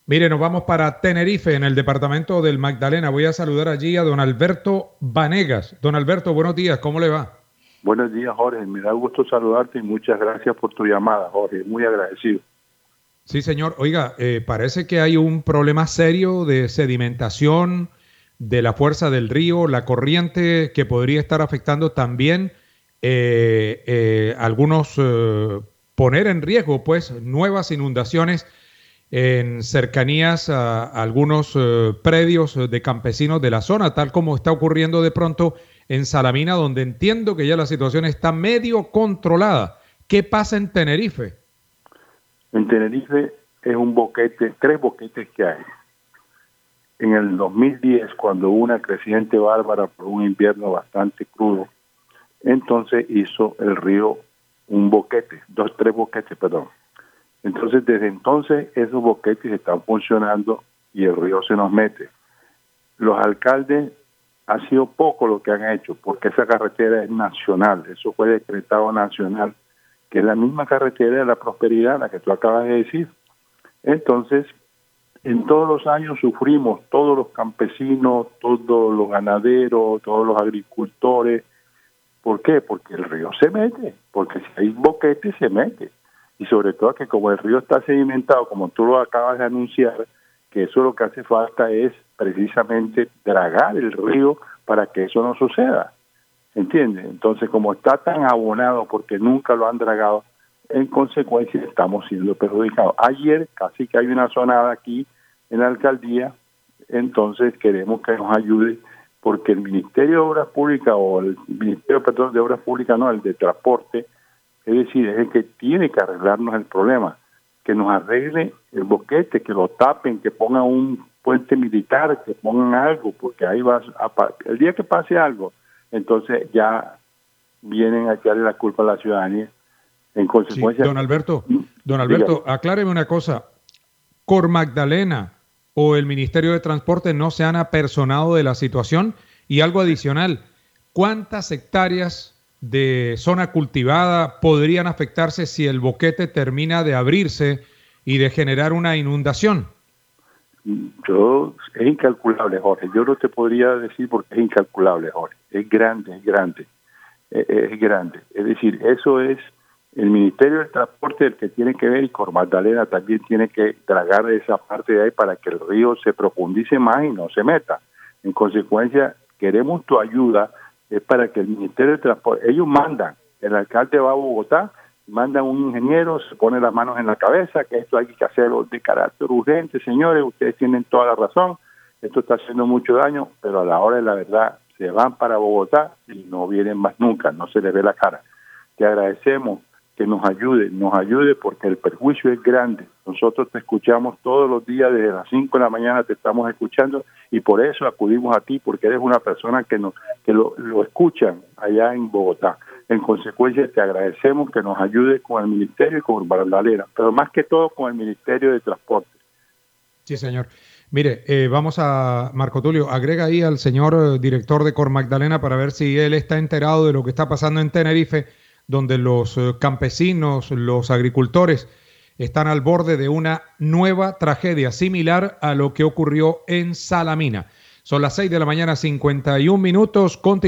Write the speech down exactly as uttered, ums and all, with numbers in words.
Mire, nos vamos para Tenerife, en el departamento del Magdalena. Voy a saludar allí a don Alberto Vanegas. Don Alberto, buenos días, ¿cómo le va? Buenos días, Jorge. Me da gusto saludarte y muchas gracias por tu llamada, Jorge. Muy agradecido. Sí, señor. Oiga, eh, parece que hay un problema serio de sedimentación de la fuerza del río, la corriente que podría estar afectando también eh, eh, algunos, eh, poner en riesgo, pues, nuevas inundaciones en cercanías a, a algunos eh, predios de campesinos de la zona, tal como está ocurriendo de pronto en Salamina, donde entiendo que ya la situación está medio controlada. ¿Qué pasa en Tenerife? En Tenerife es un boquete, tres boquetes que hay. En el dos mil diez, cuando hubo una creciente bárbara por un invierno bastante crudo, entonces hizo el río un boquete, dos, tres boquetes, perdón. Entonces, desde entonces, esos boquetes están funcionando y el río se nos mete. Los alcaldes ha sido poco lo que han hecho, porque esa carretera es nacional, eso fue decretado nacional, que es la misma carretera de la prosperidad, la que tú acabas de decir. Entonces, en todos los años sufrimos, todos los campesinos, todos los ganaderos, todos los agricultores. ¿Por qué? Porque el río se mete, porque si hay boquete se mete. Y sobre todo que como el río está sedimentado, como tú lo acabas de anunciar, que eso lo que hace falta es precisamente dragar el río para que eso no suceda. ¿Entiendes? Entonces, como está tan abonado porque nunca lo han dragado, en consecuencia estamos siendo perjudicados. Ayer casi que hay una zonada aquí en la alcaldía, entonces queremos que nos ayude porque el Ministerio de Obras Públicas o el Ministerio perdón, de Obras Públicas, no, el de Transporte, es decir, es el que tiene que arreglarnos el problema, que nos arregle el boquete, que lo tapen, que pongan un puente militar, que pongan algo, porque ahí va a, el día que pase algo, entonces ya vienen a echarle la culpa a la ciudadanía. En consecuencia... Sí, don Alberto, don Alberto, dígame. Acláreme una cosa. ¿Cor Magdalena o el Ministerio de Transporte no se han apersonado de la situación? Y algo adicional, ¿cuántas hectáreas de zona cultivada podrían afectarse si el boquete termina de abrirse y de generar una inundación? Yo, es incalculable, Jorge. Yo no te podría decir porque es incalculable, Jorge. Es grande, es grande, es, es grande. Es decir, eso es el Ministerio del Transporte el que tiene que ver y Cor Magdalena también tiene que dragar esa parte de ahí para que el río se profundice más y no se meta. En consecuencia, queremos tu ayuda. Es para que el Ministerio de Transporte, ellos mandan, el alcalde va a Bogotá, mandan un ingeniero, se pone las manos en la cabeza, que esto hay que hacerlo de carácter urgente, señores, ustedes tienen toda la razón, esto está haciendo mucho daño, pero a la hora de la verdad se van para Bogotá y no vienen más nunca, no se les ve la cara. Te agradecemos que nos ayude, nos ayude porque el perjuicio es grande. Nosotros te escuchamos todos los días, desde las cinco de la mañana te estamos escuchando y por eso acudimos a ti, porque eres una persona que, nos, que lo, lo escuchan allá en Bogotá. En consecuencia, te agradecemos que nos ayude con el Ministerio y con Magdalena, pero más que todo con el Ministerio de Transporte. Sí, señor. Mire, eh, vamos a, Marco Tulio, agrega ahí al señor eh, director de Cor Magdalena para ver si él está enterado de lo que está pasando en Tenerife, donde los eh, campesinos, los agricultores están al borde de una nueva tragedia similar a lo que ocurrió en Salamina. Son las seis de la mañana, cincuenta y un minutos. Continu-